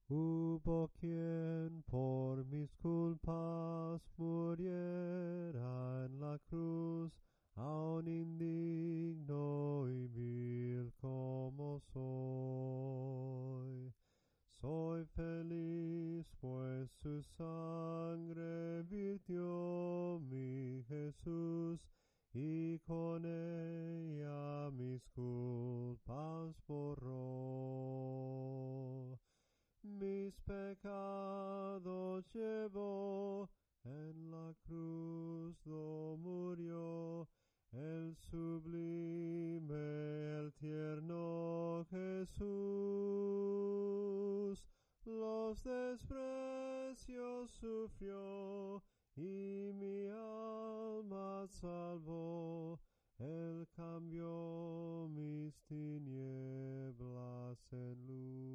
Hubo quien por mis culpas muriera en la cruz, aun indigno y vil como soy. Soy feliz, pues su sangre virtió mi Jesús, y con ella mis culpas borró. Mis pecados llevó, en la cruz do murió, el sublime, el tierno Jesús. Los desprecios sufrió, y mi alma salvó. Él cambió mis tinieblas en luz.